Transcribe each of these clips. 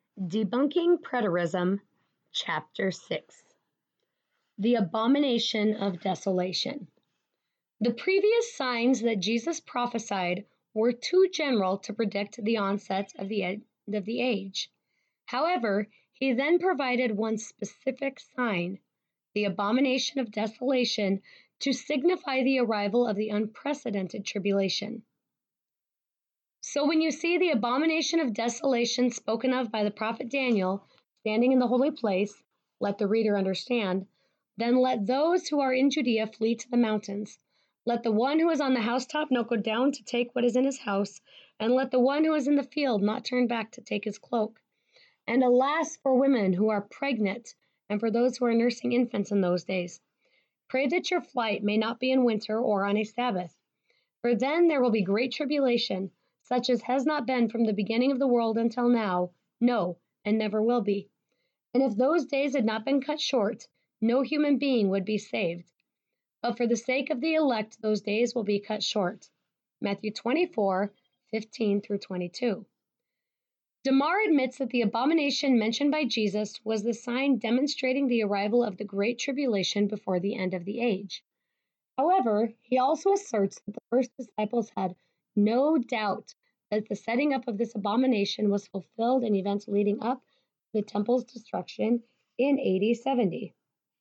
Debunking Preterism, Chapter 6. The Abomination of Desolation. The previous signs that Jesus prophesied were too general to predict the onset of the end of the age. However, he then provided one specific sign, the abomination of desolation, to signify the arrival of the unprecedented tribulation. So when you see the abomination of desolation spoken of by the prophet Daniel standing in the holy place, let the reader understand, then let those who are in Judea flee to the mountains. Let the one who is on the housetop not go down to take what is in his house, and let the one who is in the field not turn back to take his cloak. And alas for women who are pregnant, and for those who are nursing infants in those days. Pray that your flight may not be in winter or on a Sabbath, for then there will be great tribulation, such as has not been from the beginning of the world until now, no, and never will be. And if those days had not been cut short, no human being would be saved. But for the sake of the elect, those days will be cut short. Matthew 24:15-22. DeMar admits that the abomination mentioned by Jesus was the sign demonstrating the arrival of the Great Tribulation before the end of the age. However, he also asserts that the first disciples had no doubt that the setting up of this abomination was fulfilled in events leading up to the temple's destruction in AD 70.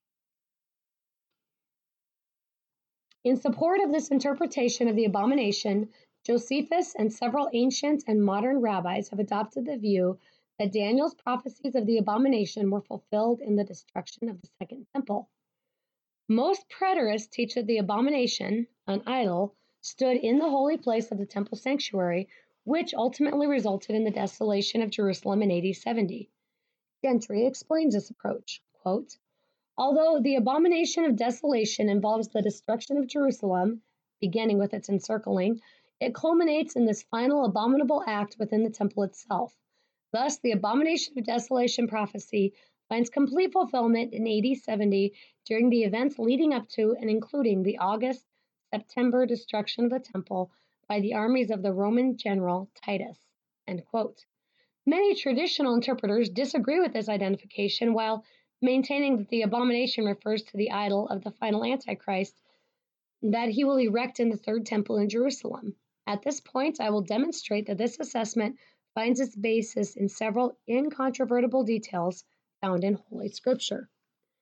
In support of this interpretation of the abomination, Josephus and several ancient and modern rabbis have adopted the view that Daniel's prophecies of the abomination were fulfilled in the destruction of the Second Temple. Most preterists teach that the abomination, an idol, stood in the holy place of the temple sanctuary, which ultimately resulted in the desolation of Jerusalem in AD 70. Gentry explains this approach, quote, although the abomination of desolation involves the destruction of Jerusalem, beginning with its encircling, it culminates in this final abominable act within the temple itself. Thus, the abomination of desolation prophecy finds complete fulfillment in AD 70 during the events leading up to and including the August-September destruction of the temple by the armies of the Roman general Titus. End quote. Many traditional interpreters disagree with this identification while maintaining that the abomination refers to the idol of the final Antichrist that he will erect in the third temple in Jerusalem. At this point, I will demonstrate that this assessment finds its basis in several incontrovertible details found in Holy Scripture.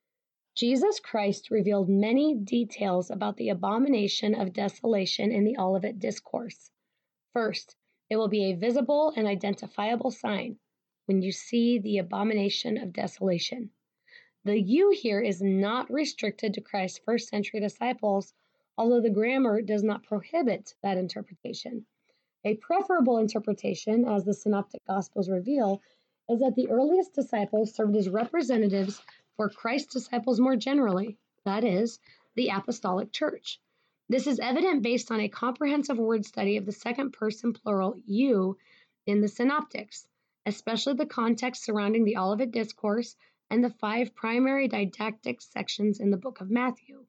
Jesus Christ revealed many details about the abomination of desolation in the Olivet Discourse. First, it will be a visible and identifiable sign when you see the abomination of desolation. The you here is not restricted to Christ's first century disciples, although the grammar does not prohibit that interpretation. A preferable interpretation, as the Synoptic Gospels reveal, is that the earliest disciples served as representatives for Christ's disciples more generally, that is, the Apostolic Church. This is evident based on a comprehensive word study of the second person plural you in the Synoptics, especially the context surrounding the Olivet Discourse and the 5 primary didactic sections in the book of Matthew.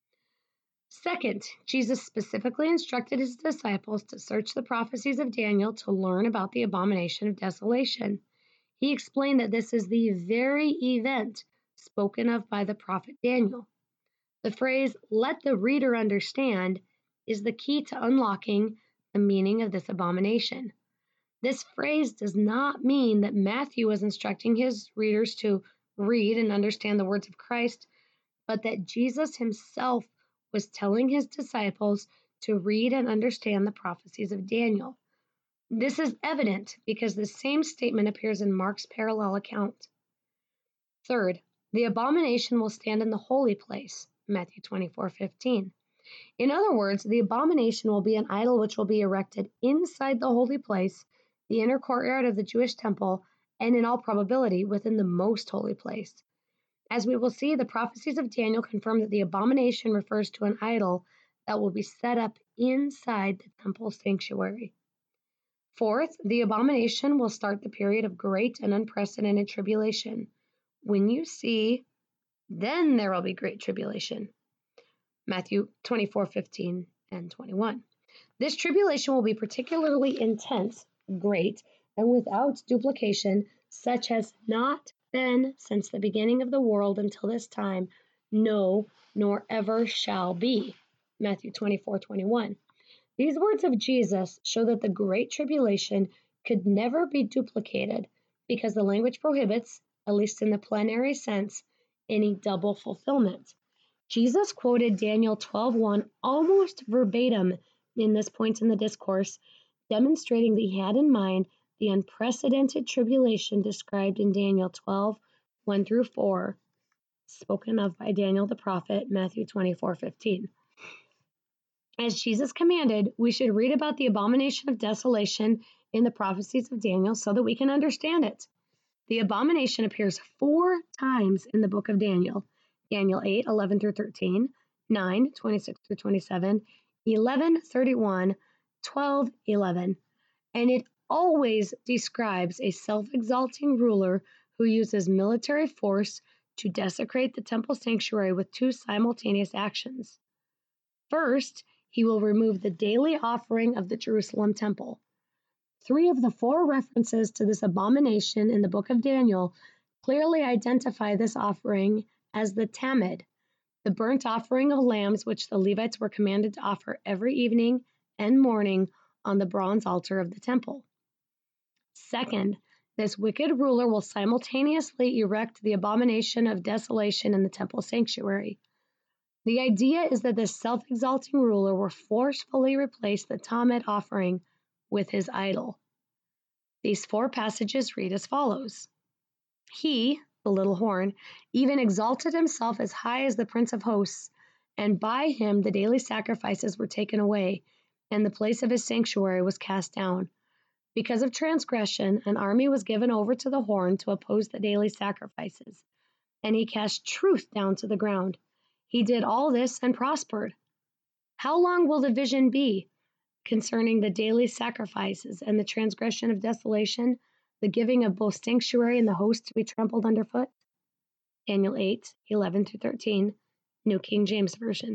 Second, Jesus specifically instructed his disciples to search the prophecies of Daniel to learn about the abomination of desolation. He explained that this is the very event spoken of by the prophet Daniel. The phrase, let the reader understand, is the key to unlocking the meaning of this abomination. This phrase does not mean that Matthew was instructing his readers to read and understand the words of Christ, but that Jesus himself was telling his disciples to read and understand the prophecies of Daniel. This is evident because the same statement appears in Mark's parallel account. Third, the abomination will stand in the holy place, Matthew 24:15. In other words, the abomination will be an idol which will be erected inside the holy place, the inner courtyard of the Jewish temple, and in all probability within the most holy place. As we will see, the prophecies of Daniel confirm that the abomination refers to an idol that will be set up inside the temple sanctuary. Fourth, the abomination will start the period of great and unprecedented tribulation. When you see, then there will be great tribulation. Matthew 24:15 and 21. This tribulation will be particularly intense, great, and without duplication such has not been since the beginning of the world until this time, no, nor ever shall be. Matthew 24:21. These words of Jesus show that the Great Tribulation could never be duplicated because the language prohibits, at least in the plenary sense, any double fulfillment. Jesus quoted Daniel 12:1 almost verbatim in this point in the discourse, demonstrating that he had in mind the unprecedented tribulation described in Daniel 12:1 through 4, spoken of by Daniel the prophet, Matthew 24:15. As Jesus commanded, we should read about the abomination of desolation in the prophecies of Daniel so that we can understand it. The abomination appears 4 times in the book of Daniel: Daniel 8:11 through 13, 9:26 through 27, 11:31, 12:11, and it always describes a self-exalting ruler who uses military force to desecrate the temple sanctuary with 2 simultaneous actions. First, he will remove the daily offering of the Jerusalem temple. 3 of the 4 references to this abomination in the book of Daniel clearly identify this offering as the Tamid, the burnt offering of lambs which the Levites were commanded to offer every evening and morning on the bronze altar of the temple. Second, this wicked ruler will simultaneously erect the abomination of desolation in the temple sanctuary. The idea is that this self-exalting ruler will forcefully replace the Tamid offering with his idol. These 4 passages read as follows. He, the little horn, even exalted himself as high as the Prince of Hosts, and by him the daily sacrifices were taken away, and the place of his sanctuary was cast down. Because of transgression, an army was given over to the horn to oppose the daily sacrifices, and he cast truth down to the ground. He did all this and prospered. How long will the vision be concerning the daily sacrifices and the transgression of desolation, the giving of both sanctuary and the host to be trampled underfoot? Daniel 8:11 through 13, New King James Version.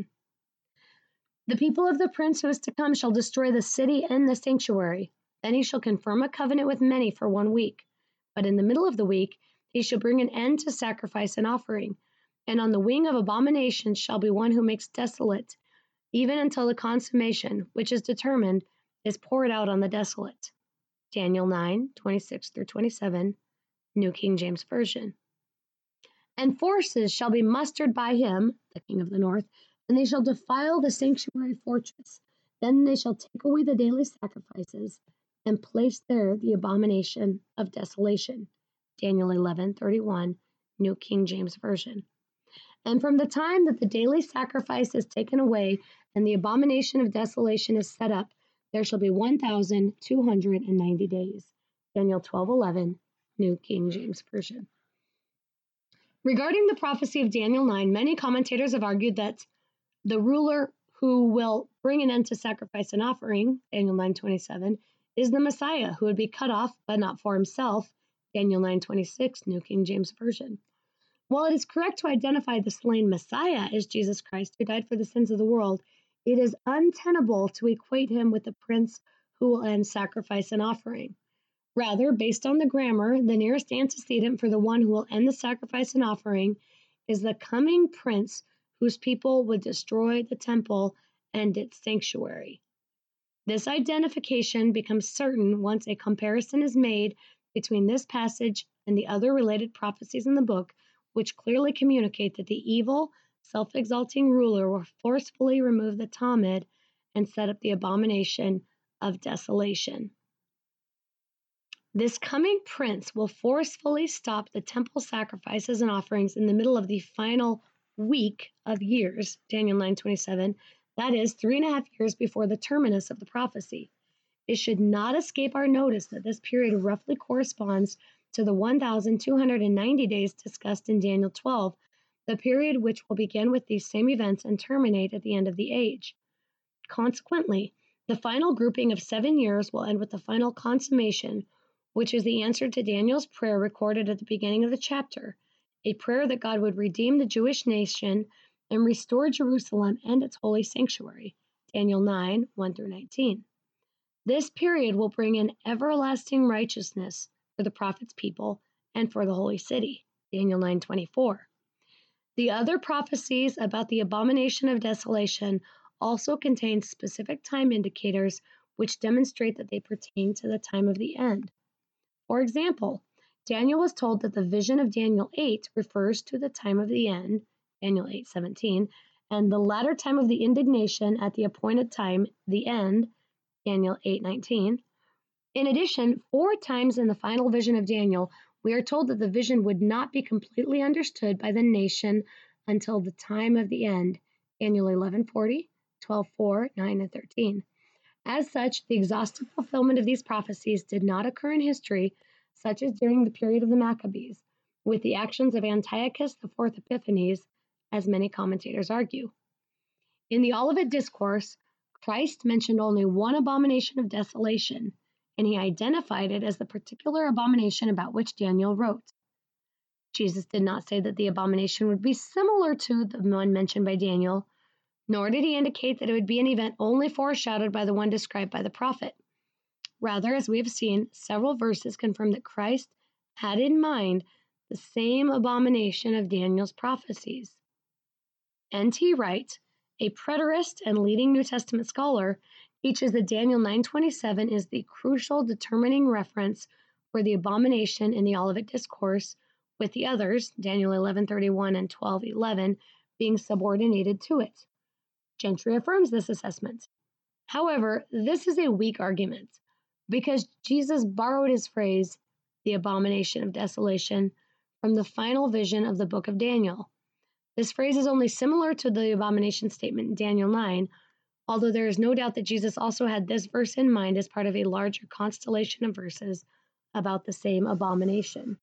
The people of the prince who is to come shall destroy the city and the sanctuary. Then he shall confirm a covenant with many for 1 week. But in the middle of the week he shall bring an end to sacrifice and offering. And on the wing of abominations shall be one who makes desolate, even until the consummation, which is determined, is poured out on the desolate. Daniel 9:26 through 27, New King James Version. And forces shall be mustered by him, the king of the north, and they shall defile the sanctuary fortress. Then they shall take away the daily sacrifices and place there the abomination of desolation. Daniel 11:31, New King James Version. And from the time that the daily sacrifice is taken away and the abomination of desolation is set up, there shall be 1,290 days. Daniel 12:11, New King James Version. Regarding the prophecy of Daniel 9, many commentators have argued that the ruler who will bring an end to sacrifice and offering, Daniel 9:27, is the Messiah who would be cut off, but not for himself, Daniel 9:26, New King James Version. While it is correct to identify the slain Messiah as Jesus Christ, who died for the sins of the world, it is untenable to equate him with the prince who will end sacrifice and offering. Rather, based on the grammar, the nearest antecedent for the one who will end the sacrifice and offering is the coming prince whose people would destroy the temple and its sanctuary. This identification becomes certain once a comparison is made between this passage and the other related prophecies in the book, which clearly communicate that the evil, self-exalting ruler will forcefully remove the Tamid and set up the abomination of desolation. This coming prince will forcefully stop the temple sacrifices and offerings in the middle of the final week of years, Daniel 9:27, that is 3.5 years before the terminus of the prophecy. It should not escape our notice that this period roughly corresponds to the 1,290 days discussed in Daniel 12, the period which will begin with these same events and terminate at the end of the age. Consequently, the final grouping of 7 years will end with the final consummation, which is the answer to Daniel's prayer recorded at the beginning of the chapter, a prayer that God would redeem the Jewish nation and restore Jerusalem and its holy sanctuary, Daniel 9:1 through 19. This period will bring in everlasting righteousness, for the prophet's people and for the holy city. Daniel 9:24. The other prophecies about the abomination of desolation also contain specific time indicators which demonstrate that they pertain to the time of the end. For example, Daniel was told that the vision of Daniel 8 refers to the time of the end, Daniel 8:17, and the latter time of the indignation at the appointed time, the end, Daniel 8:19. In addition, 4 times in the final vision of Daniel, we are told that the vision would not be completely understood by the nation until the time of the end, Daniel 11:40, 12:4, 9, and 13. As such, the exhaustive fulfillment of these prophecies did not occur in history, such as during the period of the Maccabees, with the actions of Antiochus IV Epiphanes, as many commentators argue. In the Olivet Discourse, Christ mentioned only one abomination of desolation, and he identified it as the particular abomination about which Daniel wrote. Jesus did not say that the abomination would be similar to the one mentioned by Daniel, nor did he indicate that it would be an event only foreshadowed by the one described by the prophet. Rather, as we have seen, several verses confirm that Christ had in mind the same abomination of Daniel's prophecies. N.T. Wright, a preterist and leading New Testament scholar, teaches that Daniel 9:27 is the crucial determining reference for the abomination in the Olivet Discourse, with the others, Daniel 11:31 and 12:11, being subordinated to it. Gentry affirms this assessment. However, this is a weak argument, because Jesus borrowed his phrase, the abomination of desolation, from the final vision of the book of Daniel. This phrase is only similar to the abomination statement in Daniel 9, although there is no doubt that Jesus also had this verse in mind as part of a larger constellation of verses about the same abomination.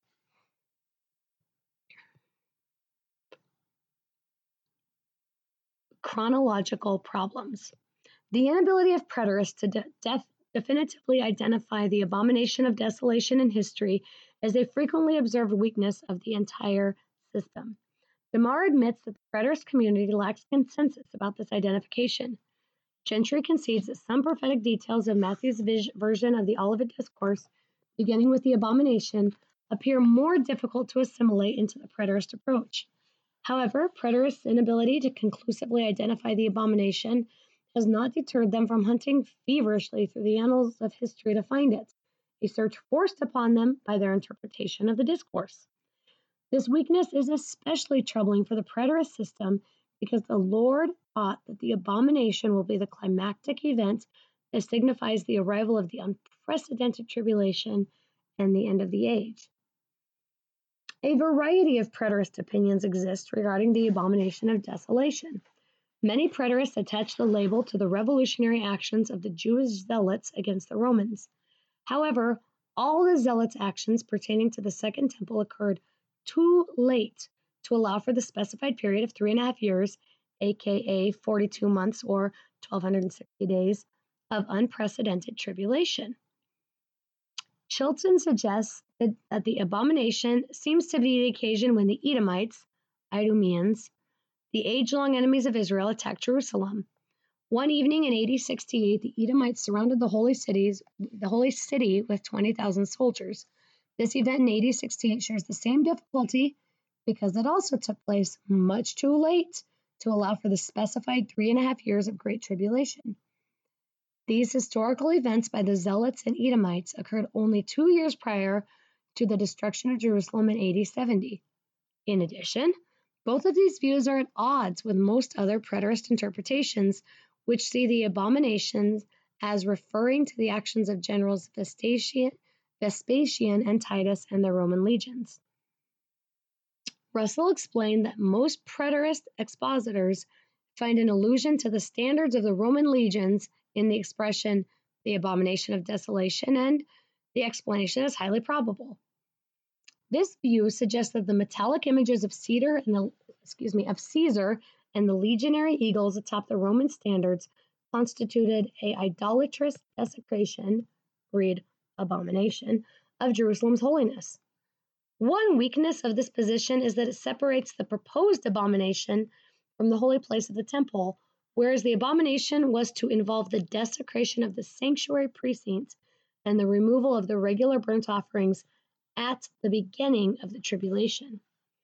Chronological problems. The inability of preterists to definitively identify the abomination of desolation in history is a frequently observed weakness of the entire system. DeMar admits that the preterist community lacks consensus about this identification. Gentry concedes that some prophetic details of Matthew's version of the Olivet Discourse, beginning with the abomination, appear more difficult to assimilate into the preterist approach. However, preterists' inability to conclusively identify the abomination has not deterred them from hunting feverishly through the annals of history to find it, a search forced upon them by their interpretation of the discourse. This weakness is especially troubling for the preterist system because the Lord taught that the abomination will be the climactic event that signifies the arrival of the unprecedented tribulation and the end of the age. A variety of preterist opinions exist regarding the abomination of desolation. Many preterists attach the label to the revolutionary actions of the Jewish zealots against the Romans. However, all the zealots' actions pertaining to the Second Temple occurred too late to allow for the specified period of 3.5 years, aka 42 months or 1,260 days, of unprecedented tribulation. Chilton suggests that the abomination seems to be the occasion when the Edomites, Idumeans, the age-long enemies of Israel, attacked Jerusalem. One evening in AD 68, the Edomites surrounded the holy city with 20,000 soldiers. This event in AD 68 shares the same difficulty because it also took place much too late to allow for the specified 3.5 years of Great Tribulation. These historical events by the Zealots and Edomites occurred only 2 years prior to the destruction of Jerusalem in AD 70. In addition, both of these views are at odds with most other preterist interpretations, which see the abominations as referring to the actions of generals Vespasian and Titus and the Roman legions. Russell explained that most preterist expositors find an allusion to the standards of the Roman legions in the expression, the abomination of desolation, and the explanation is highly probable. This view suggests that the metallic images of Caesar and the legionary eagles atop the Roman standards constituted a idolatrous desecration, read abomination, of Jerusalem's holiness. One weakness of this position is that it separates the proposed abomination from the holy place of the temple, whereas the abomination was to involve the desecration of the sanctuary precinct and the removal of the regular burnt offerings at the beginning of the tribulation.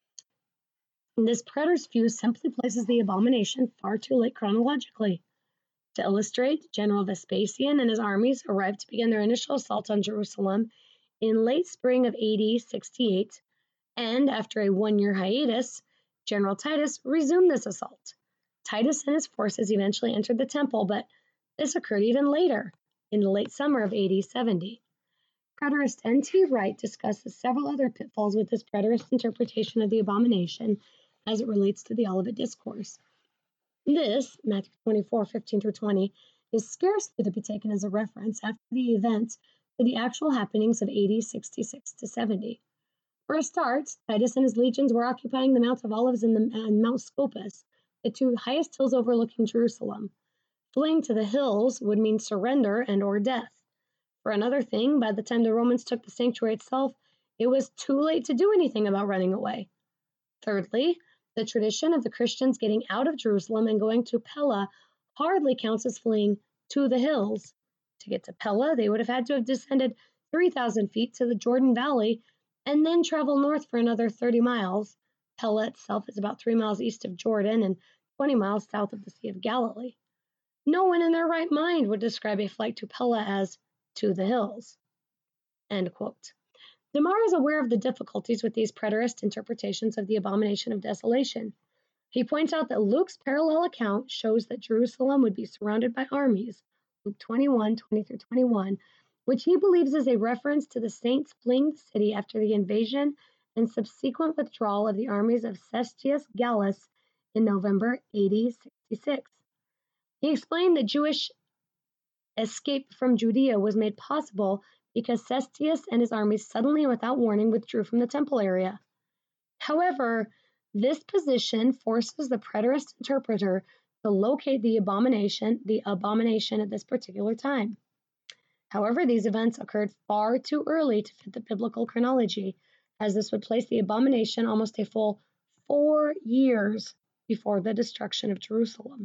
And this preterist view simply places the abomination far too late chronologically. To illustrate, General Vespasian and his armies arrived to begin their initial assault on Jerusalem in late spring of AD 68, and after a 1-year hiatus, General Titus resumed this assault. Titus and his forces eventually entered the temple, but this occurred even later, in the late summer of AD 70. Preterist N.T. Wright discusses several other pitfalls with this preterist interpretation of the abomination as it relates to the Olivet Discourse. This, Matthew 24:15-20, is scarcely to be taken as a reference after the event to the actual happenings of AD 66 to 70. For a start, Titus and his legions were occupying the Mount of Olives and Mount Scopus, the two highest hills overlooking Jerusalem. Fleeing to the hills would mean surrender and or death. For another thing, by the time the Romans took the sanctuary itself, it was too late to do anything about running away. Thirdly, the tradition of the Christians getting out of Jerusalem and going to Pella hardly counts as fleeing to the hills. To get to Pella, they would have had to have descended 3,000 feet to the Jordan Valley and then travel north for another 30 miles. Pella itself is about 3 miles east of Jordan and 20 miles south of the Sea of Galilee. No one in their right mind would describe a flight to Pella as to the hills. End quote. DeMar is aware of the difficulties with these preterist interpretations of the abomination of desolation. He points out that Luke's parallel account shows that Jerusalem would be surrounded by armies, Luke 21:20-21, which he believes is a reference to the saints fleeing the city after the invasion and subsequent withdrawal of the armies of Cestius Gallus in November AD 66. He explained that Jewish escape from Judea was made possible because Cestius and his armies suddenly and without warning withdrew from the temple area. However, this position forces the preterist interpreter to locate the abomination at this particular time. However, these events occurred far too early to fit the biblical chronology, as this would place the abomination almost a full 4 years before the destruction of Jerusalem.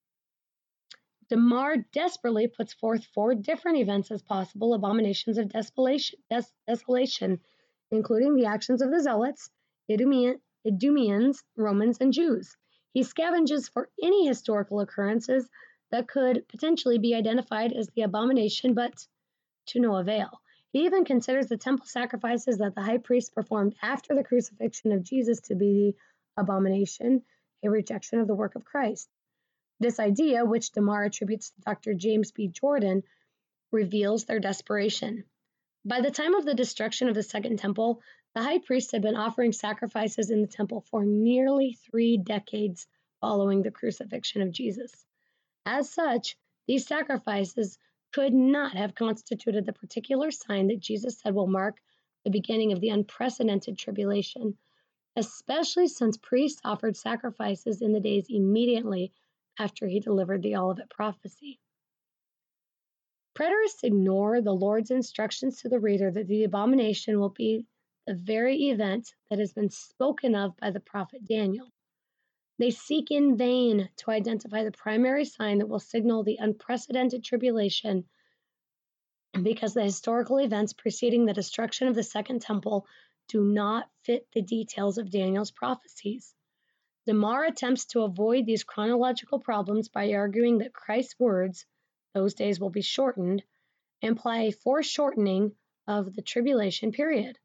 DeMar desperately puts forth 4 different events as possible abominations of desolation, including the actions of the Zealots, Idumeans, Romans, and Jews. He scavenges for any historical occurrences that could potentially be identified as the abomination, but to no avail. He even considers the temple sacrifices that the high priest performed after the crucifixion of Jesus to be the abomination, a rejection of the work of Christ. This idea, which DeMar attributes to Dr. James B. Jordan, reveals their desperation. By the time of the destruction of the Second Temple, the high priests had been offering sacrifices in the temple for nearly 3 decades following the crucifixion of Jesus. As such, these sacrifices could not have constituted the particular sign that Jesus said will mark the beginning of the unprecedented tribulation, especially since priests offered sacrifices in the days immediately after he delivered the Olivet prophecy. Preterists ignore the Lord's instructions to the reader that the abomination will be the very event that has been spoken of by the prophet Daniel. They seek in vain to identify the primary sign that will signal the unprecedented tribulation because the historical events preceding the destruction of the Second Temple do not fit the details of Daniel's prophecies. DeMar attempts to avoid these chronological problems by arguing that Christ's words, "those days will be shortened," imply a foreshortening of the tribulation period.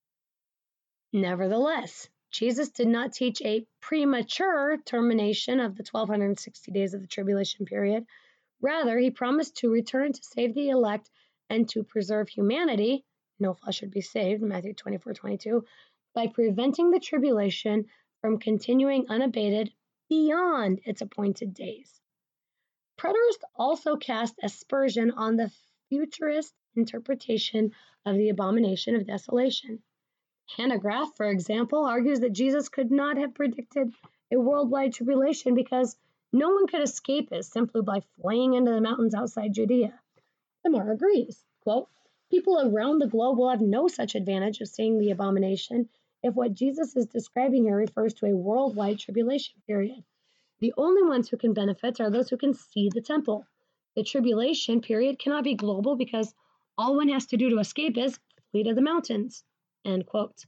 Nevertheless, Jesus did not teach a premature termination of the 1260 days of the tribulation period. Rather, he promised to return to save the elect and to preserve humanity, no flesh should be saved, Matthew 24:22, by preventing the tribulation from continuing unabated beyond its appointed days. Preterists also cast aspersion on the futurist interpretation of the abomination of desolation. Hanegraaff, for example, argues that Jesus could not have predicted a worldwide tribulation because no one could escape it simply by fleeing into the mountains outside Judea. DeMar agrees. Quote, "People around the globe will have no such advantage of seeing the abomination if what Jesus is describing here refers to a worldwide tribulation period. The only ones who can benefit are those who can see the temple. The tribulation period cannot be global because all one has to do to escape is flee to the mountains." End quote.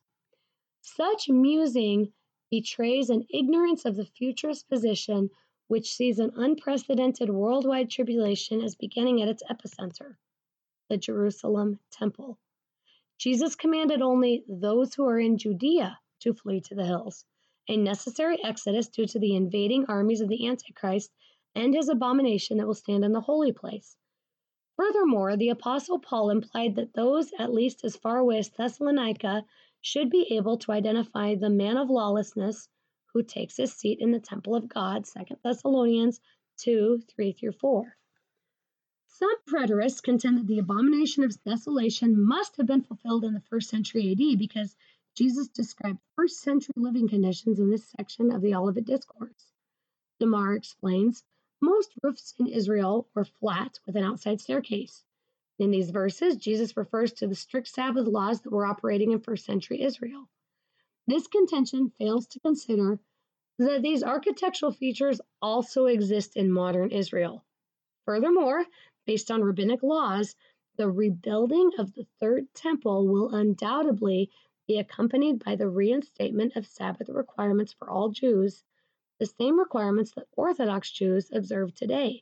Such musing betrays an ignorance of the futurist position, which sees an unprecedented worldwide tribulation as beginning at its epicenter, the Jerusalem temple. Jesus commanded only those who are in Judea to flee to the hills, a necessary exodus due to the invading armies of the Antichrist and his abomination that will stand in the holy place. Furthermore, the Apostle Paul implied that those at least as far away as Thessalonica should be able to identify the man of lawlessness who takes his seat in the temple of God, 2 Thessalonians 2, 3-4. Some preterists contend that the abomination of desolation must have been fulfilled in the 1st century AD because Jesus described 1st century living conditions in this section of the Olivet Discourse. DeMar explains, most roofs in Israel were flat with an outside staircase. In these verses, Jesus refers to the strict Sabbath laws that were operating in 1st century Israel. This contention fails to consider that these architectural features also exist in modern Israel. Furthermore, based on rabbinic laws, the rebuilding of the Third Temple will undoubtedly be accompanied by the reinstatement of Sabbath requirements for all Jews, the same requirements that Orthodox Jews observe today.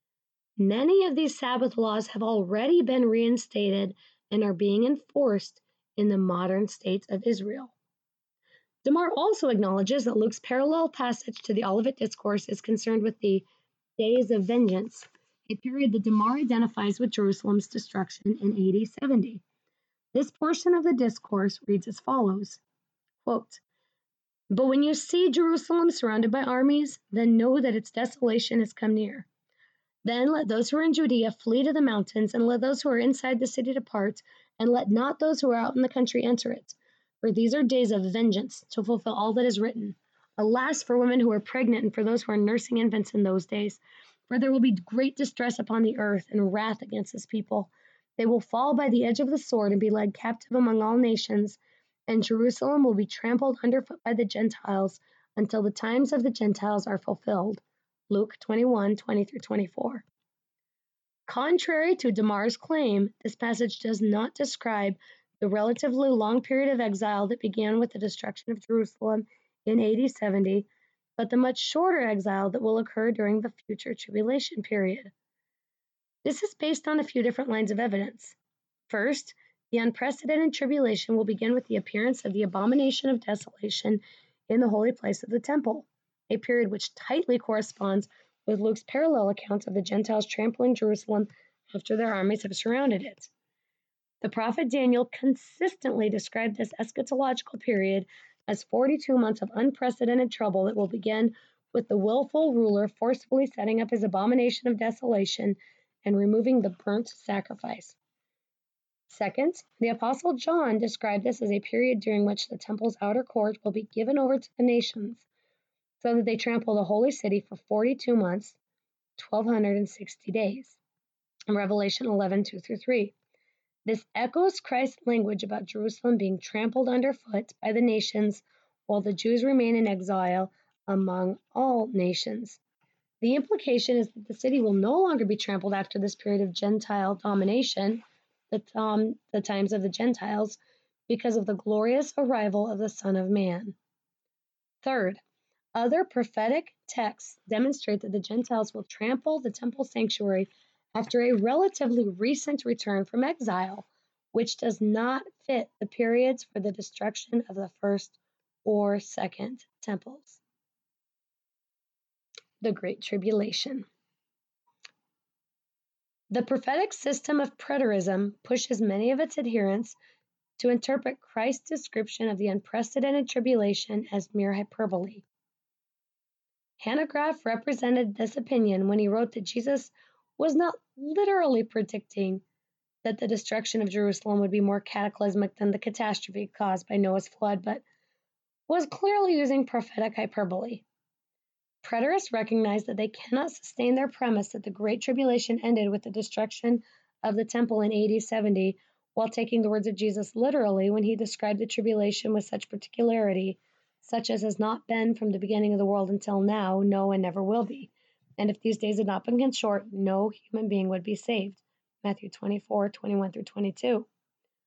Many of these Sabbath laws have already been reinstated and are being enforced in the modern states of Israel. DeMar also acknowledges that Luke's parallel passage to the Olivet Discourse is concerned with the days of vengeance, a period that DeMar identifies with Jerusalem's destruction in AD 70. This portion of the discourse reads as follows, quote, "But when you see Jerusalem surrounded by armies, then know that its desolation has come near. Then let those who are in Judea flee to the mountains, and let those who are inside the city depart, and let not those who are out in the country enter it. For these are days of vengeance, to fulfill all that is written. Alas for women who are pregnant, and for those who are nursing infants in those days. For there will be great distress upon the earth, and wrath against this people. They will fall by the edge of the sword, and be led captive among all nations, and Jerusalem will be trampled underfoot by the Gentiles, until the times of the Gentiles are fulfilled." Luke 21, 20-24. Contrary to DeMar's claim, this passage does not describe the relatively long period of exile that began with the destruction of Jerusalem in AD 70, but the much shorter exile that will occur during the future tribulation period. This is based on a few different lines of evidence. First, the unprecedented tribulation will begin with the appearance of the abomination of desolation in the holy place of the temple, a period which tightly corresponds with Luke's parallel account of the Gentiles trampling Jerusalem after their armies have surrounded it. The prophet Daniel consistently described this eschatological period as 42 months of unprecedented trouble that will begin with the willful ruler forcefully setting up his abomination of desolation and removing the burnt sacrifice. Second, the Apostle John described this as a period during which the temple's outer court will be given over to the nations, so that they trample the holy city for 42 months, 1,260 days. In Revelation 11, 2-3. This echoes Christ's language about Jerusalem being trampled underfoot by the nations while the Jews remain in exile among all nations. The implication is that the city will no longer be trampled after this period of Gentile domination, the times of the Gentiles, because of the glorious arrival of the Son of Man. Third, other prophetic texts demonstrate that the Gentiles will trample the temple sanctuary after a relatively recent return from exile, which does not fit the periods for the destruction of the first or second temples. The Great Tribulation. The prophetic system of preterism pushes many of its adherents to interpret Christ's description of the unprecedented tribulation as mere hyperbole. Hanegraaff represented this opinion when he wrote that Jesus was not literally predicting that the destruction of Jerusalem would be more cataclysmic than the catastrophe caused by Noah's flood, but was clearly using prophetic hyperbole. Preterists recognize that they cannot sustain their premise that the Great Tribulation ended with the destruction of the temple in AD 70, while taking the words of Jesus literally when he described the tribulation with such particularity, such as has not been from the beginning of the world until now, no, and never will be. And if these days had not been cut short, no human being would be saved. Matthew 24, 21-22.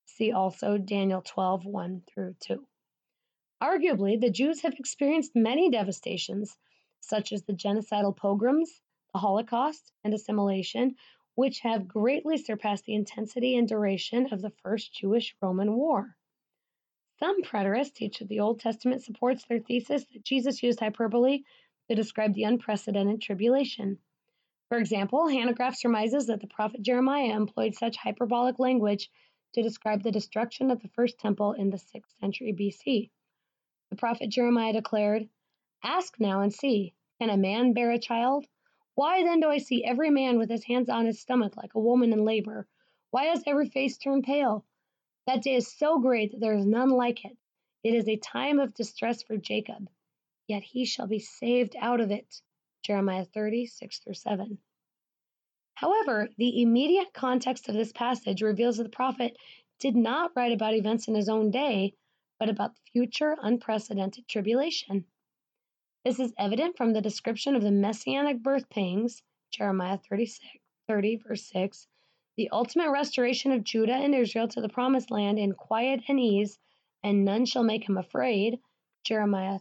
See also Daniel 12:1-2. Arguably, the Jews have experienced many devastations, such as the genocidal pogroms, the Holocaust, and assimilation, which have greatly surpassed the intensity and duration of the First Jewish-Roman War. Some preterists teach that the Old Testament supports their thesis that Jesus used hyperbole to describe the unprecedented tribulation. For example, Hanegraaff surmises that the prophet Jeremiah employed such hyperbolic language to describe the destruction of the first temple in the 6th century BC. The prophet Jeremiah declared, "Ask now and see, can a man bear a child? Why then do I see every man with his hands on his stomach like a woman in labor? Why has every face turned pale? That day is so great that there is none like it. It is a time of distress for Jacob, yet he shall be saved out of it." Jeremiah 30:6-7. However, the immediate context of this passage reveals that the prophet did not write about events in his own day, but about the future unprecedented tribulation. This is evident from the description of the messianic birth pangs, Jeremiah 30:6, the ultimate restoration of Judah and Israel to the promised land in quiet and ease, and none shall make him afraid, Jeremiah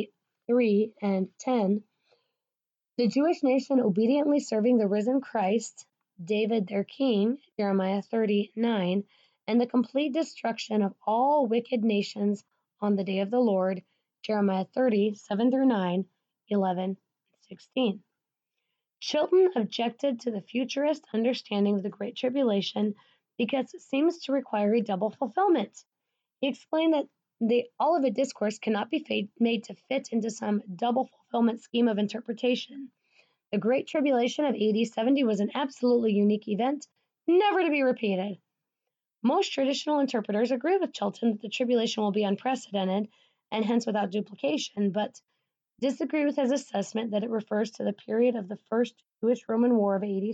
33:10, the Jewish nation obediently serving the risen Christ, David their king, Jeremiah 30:9, and the complete destruction of all wicked nations on the day of the Lord, Jeremiah 30:7-9, 11, 16. Chilton objected to the futurist understanding of the Great Tribulation because it seems to require a double fulfillment. He explained that the Olivet Discourse cannot be made to fit into some double fulfillment scheme of interpretation. The Great Tribulation of AD 70 was an absolutely unique event, never to be repeated. Most traditional interpreters agree with Chilton that the tribulation will be unprecedented and hence without duplication, but disagree with his assessment that it refers to the period of the First Jewish-Roman War of AD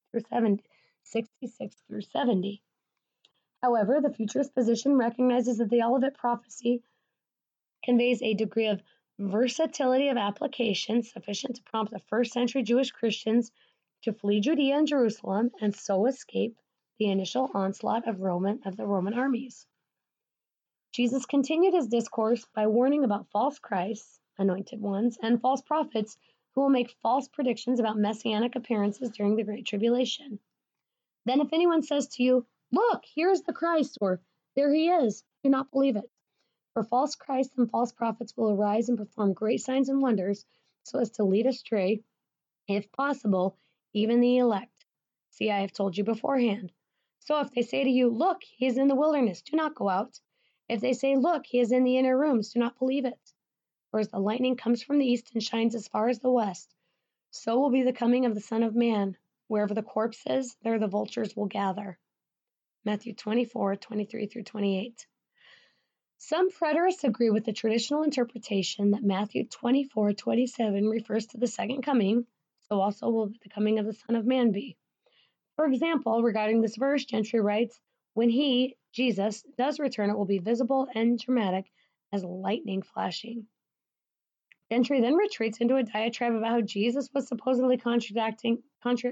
66-70. However, the futurist position recognizes that the Olivet prophecy conveys a degree of versatility of application sufficient to prompt the first century Jewish Christians to flee Judea and Jerusalem and so escape the initial onslaught of the Roman armies. Jesus continued his discourse by warning about false Christs, anointed ones, and false prophets who will make false predictions about messianic appearances during the Great Tribulation. Then if anyone says to you, "Look, here is the Christ," or "There he is," do not believe it. For false Christs and false prophets will arise and perform great signs and wonders so as to lead astray, if possible, even the elect. See, I have told you beforehand. So if they say to you, "Look, he is in the wilderness," do not go out. If they say, "Look, he is in the inner rooms," do not believe it. For as the lightning comes from the east and shines as far as the west, so will be the coming of the Son of Man. Wherever the corpse is, there the vultures will gather. Matthew 24:23-28. Some preterists agree with the traditional interpretation that Matthew 24:27 refers to the second coming, so also will the coming of the Son of Man be. For example, regarding this verse, Gentry writes, "When he, Jesus, does return, it will be visible and dramatic as lightning flashing." Gentry then retreats into a diatribe about how Jesus was supposedly contrasting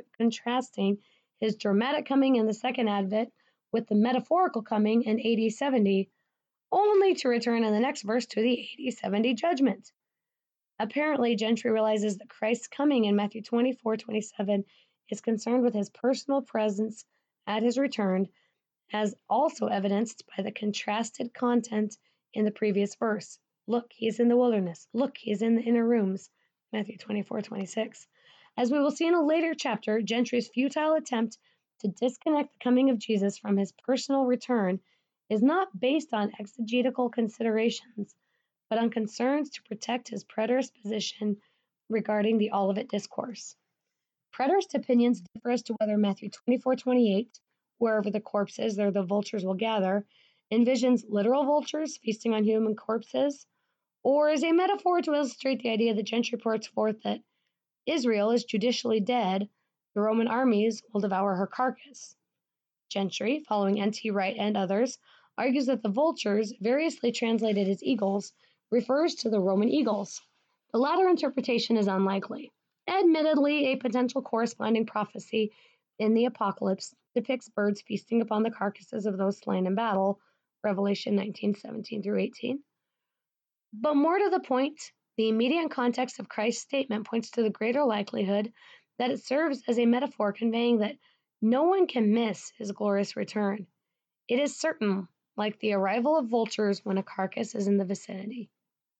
his dramatic coming in the second advent with the metaphorical coming in AD 70, only to return in the next verse to the AD 70 judgment. Apparently, Gentry realizes that Christ's coming in Matthew 24:27 is concerned with his personal presence at his return, as also evidenced by the contrasted content in the previous verse. "Look, he is in the wilderness. Look, he is in the inner rooms." Matthew 24:26. As we will see in a later chapter, Gentry's futile attempt to disconnect the coming of Jesus from his personal return is not based on exegetical considerations, but on concerns to protect his preterist position regarding the Olivet Discourse. Preterist opinions differ as to whether Matthew 24:28, "Wherever the corpse is, there the vultures will gather," envisions literal vultures feasting on human corpses, or is a metaphor to illustrate the idea that Gentry puts forth that Israel is judicially dead, the Roman armies will devour her carcass. Gentry, following N.T. Wright and others, argues that the vultures, variously translated as eagles, refers to the Roman eagles. The latter interpretation is unlikely. Admittedly, a potential corresponding prophecy in the Apocalypse depicts birds feasting upon the carcasses of those slain in battle, Revelation 19:17 through 18. But more to the point, the immediate context of Christ's statement points to the greater likelihood that it serves as a metaphor conveying that no one can miss his glorious return. It is certain, like the arrival of vultures when a carcass is in the vicinity.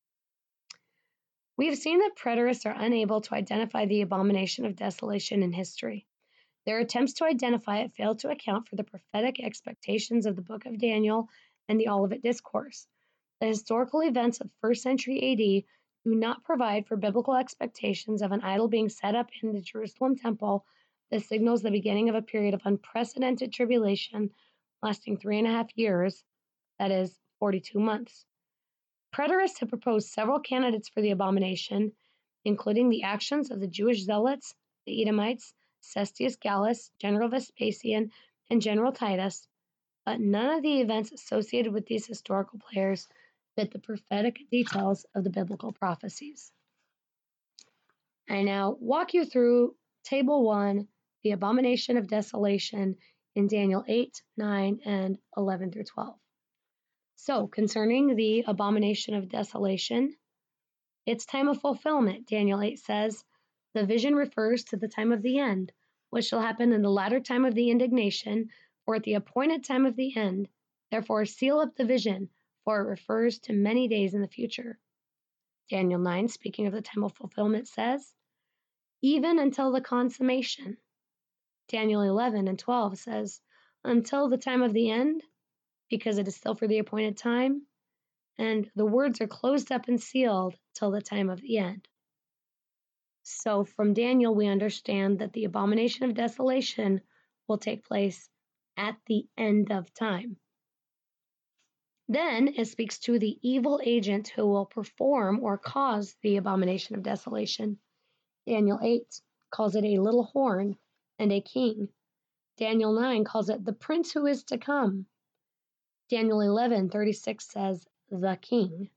We have seen that preterists are unable to identify the abomination of desolation in history. Their attempts to identify it fail to account for the prophetic expectations of the book of Daniel and the Olivet Discourse. The historical events of 1st century AD do not provide for biblical expectations of an idol being set up in the Jerusalem temple that signals the beginning of a period of unprecedented tribulation lasting 3.5 years, that is, 42 months. Preterists have proposed several candidates for the abomination, including the actions of the Jewish zealots, the Edomites, Cestius Gallus, General Vespasian, and General Titus, but none of the events associated with these historical players fit the prophetic details of the biblical prophecies. I now walk you through Table 1, the abomination of desolation in Daniel 8, 9, and 11 through 12. So, concerning the abomination of desolation, its time of fulfillment, Daniel 8 says, the vision refers to the time of the end, which shall happen in the latter time of the indignation, or at the appointed time of the end. Therefore, seal up the vision, for it refers to many days in the future. Daniel 9, speaking of the time of fulfillment, says, even until the consummation. Daniel 11 and 12 says, until the time of the end, because it is still for the appointed time, and the words are closed up and sealed till the time of the end. So from Daniel, we understand that the abomination of desolation will take place at the end of time. Then it speaks to the evil agent who will perform or cause the abomination of desolation. Daniel 8 calls it a little horn and a king. Daniel 9 calls it the prince who is to come. Daniel 11:36 says, the king.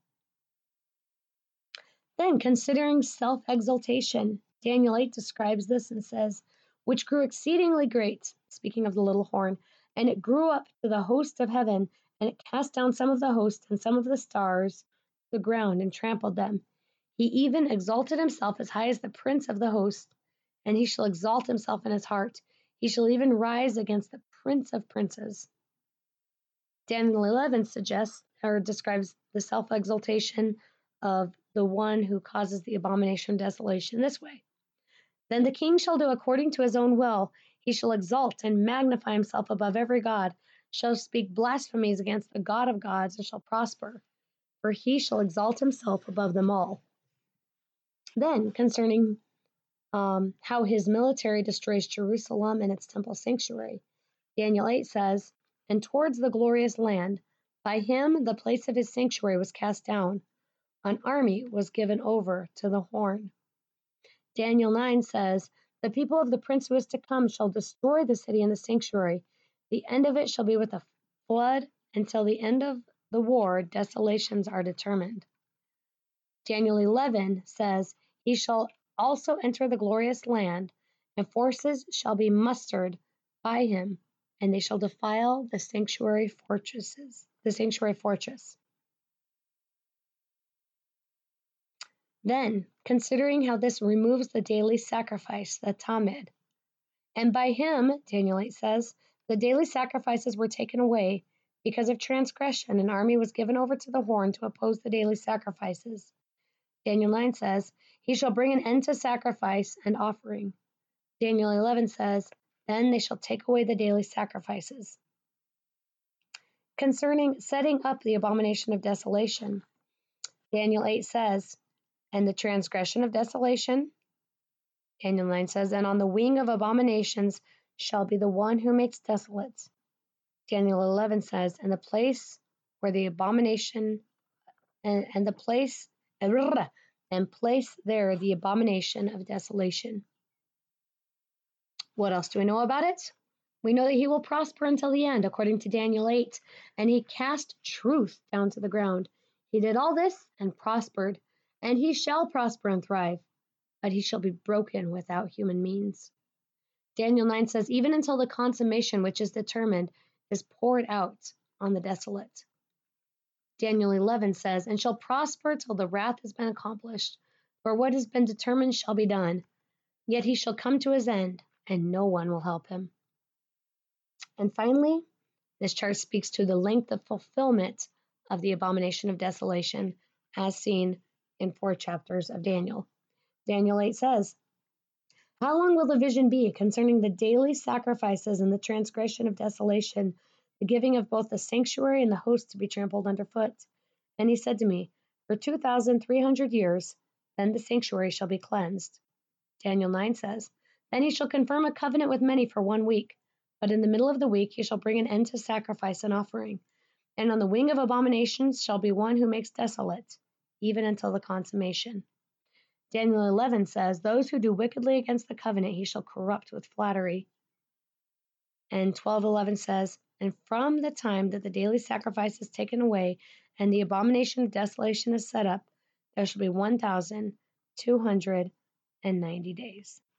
Then, considering self-exaltation, Daniel 8 describes this and says, which grew exceedingly great, speaking of the little horn, and it grew up to the host of heaven, and it cast down some of the host and some of the stars to the ground and trampled them. He even exalted himself as high as the prince of the host, and he shall exalt himself in his heart. He shall even rise against the prince of princes. Daniel 11 suggests or describes the self-exaltation of the one who causes the abomination of desolation this way. Then the king shall do according to his own will. He shall exalt and magnify himself above every god, shall speak blasphemies against the God of gods, and shall prosper, for he shall exalt himself above them all. Then, concerning how his military destroys Jerusalem and its temple sanctuary, Daniel 8 says, and towards the glorious land, by him the place of his sanctuary was cast down. An army was given over to the horn. Daniel 9 says, the people of the prince who is to come shall destroy the city and the sanctuary. The end of it shall be with a flood. Until the end of the war, desolations are determined. Daniel 11 says, he shall also enter the glorious land, and forces shall be mustered by him, and they shall defile the sanctuary fortress. Then, considering how this removes the daily sacrifice, the Tamid, and by him, Daniel 8 says, the daily sacrifices were taken away. Because of transgression, an army was given over to the horn to oppose the daily sacrifices. Daniel 9 says, he shall bring an end to sacrifice and offering. Daniel 11 says, then they shall take away the daily sacrifices. Concerning setting up the abomination of desolation, Daniel 8 says, and the transgression of desolation, Daniel 9 says, and on the wing of abominations shall be the one who makes desolate. Daniel 11 says, and the place where the abomination, and place there the abomination of desolation. What else do we know about it? We know that he will prosper until the end, according to Daniel 8, and he cast truth down to the ground. He did all this and prospered, and he shall prosper and thrive, but he shall be broken without human means. Daniel 9 says, even until the consummation which is determined is poured out on the desolate. Daniel 11 says, and shall prosper till the wrath has been accomplished, for what has been determined shall be done. Yet he shall come to his end, and no one will help him. And finally, this chart speaks to the length of fulfillment of the abomination of desolation, as seen in 4 chapters of Daniel. Daniel 8 says, how long will the vision be concerning the daily sacrifices and the transgression of desolation, the giving of both the sanctuary and the host to be trampled underfoot? And he said to me, for 2,300 years, then the sanctuary shall be cleansed. Daniel 9 says, then he shall confirm a covenant with many for 1 week, but in the middle of the week he shall bring an end to sacrifice and offering. And on the wing of abominations shall be one who makes desolate, even until the consummation. Daniel 11 says, those who do wickedly against the covenant he shall corrupt with flattery. And 12:11 says, and from the time that the daily sacrifice is taken away and the abomination of desolation is set up, there shall be 1,290 days.